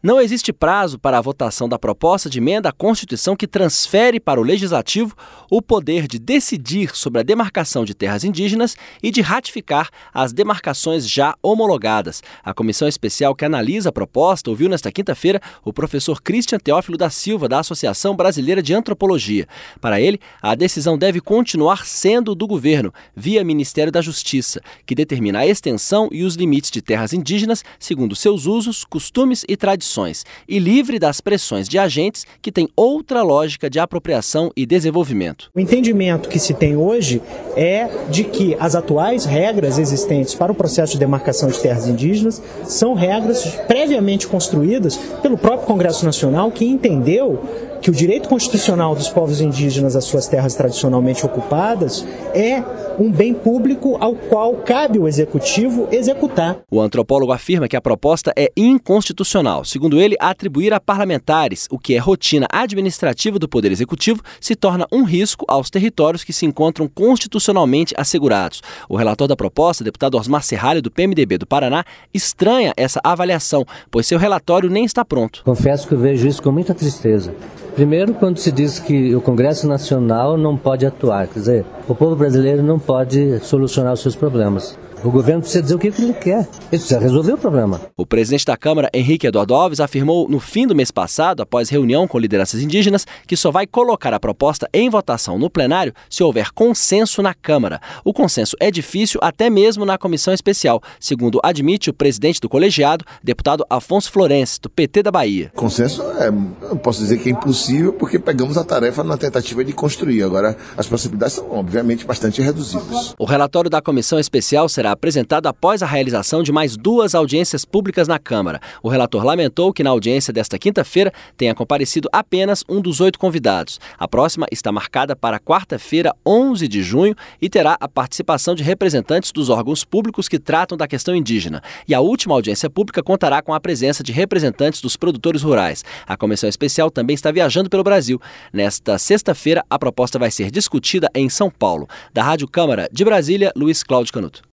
Não existe prazo para a votação da proposta de emenda à Constituição que transfere para o Legislativo o poder de decidir sobre a demarcação de terras indígenas e de ratificar as demarcações já homologadas. A comissão especial que analisa a proposta ouviu nesta quinta-feira o professor Cristian Teófilo da Silva, da Associação Brasileira de Antropologia. Para ele, a decisão deve continuar sendo do governo, via Ministério da Justiça, que determina a extensão e os limites de terras indígenas segundo seus usos, costumes e tradições, e livre das pressões de agentes que têm outra lógica de apropriação e desenvolvimento. O entendimento que se tem hoje é de que as atuais regras existentes para o processo de demarcação de terras indígenas são regras previamente construídas pelo próprio Congresso Nacional, que entendeu que o direito constitucional dos povos indígenas às suas terras tradicionalmente ocupadas é um bem público ao qual cabe ao Executivo executar. O antropólogo afirma que a proposta é inconstitucional. Segundo ele, atribuir a parlamentares o que é rotina administrativa do Poder Executivo se torna um risco aos territórios que se encontram constitucionalmente assegurados. O relator da proposta, deputado Osmar Serralho, do PMDB do Paraná, estranha essa avaliação, pois seu relatório nem está pronto. Confesso que eu vejo isso com muita tristeza. Primeiro, quando se diz que o Congresso Nacional não pode atuar, quer dizer, o povo brasileiro não pode solucionar os seus problemas. O governo precisa dizer o que ele quer. Ele precisa resolver o problema. O presidente da Câmara, Henrique Eduardo Alves, afirmou no fim do mês passado, após reunião com lideranças indígenas, que só vai colocar a proposta em votação no plenário se houver consenso na Câmara. O consenso é difícil até mesmo na comissão especial, segundo admite o presidente do colegiado, deputado Afonso Florencio, do PT da Bahia. Consenso, eu posso dizer que é impossível porque pegamos a tarefa na tentativa de construir. Agora, as possibilidades são, obviamente, bastante reduzidas. O relatório da comissão especial será apresentado após a realização de mais 2 audiências públicas na Câmara. O relator lamentou que na audiência desta quinta-feira tenha comparecido apenas um dos 8 convidados. A próxima está marcada para quarta-feira, 11 de junho, e terá a participação de representantes dos órgãos públicos que tratam da questão indígena. E a última audiência pública contará com a presença de representantes dos produtores rurais. A comissão especial também está viajando pelo Brasil. Nesta sexta-feira, a proposta vai ser discutida em São Paulo. Da Rádio Câmara de Brasília, Luiz Cláudio Canuto.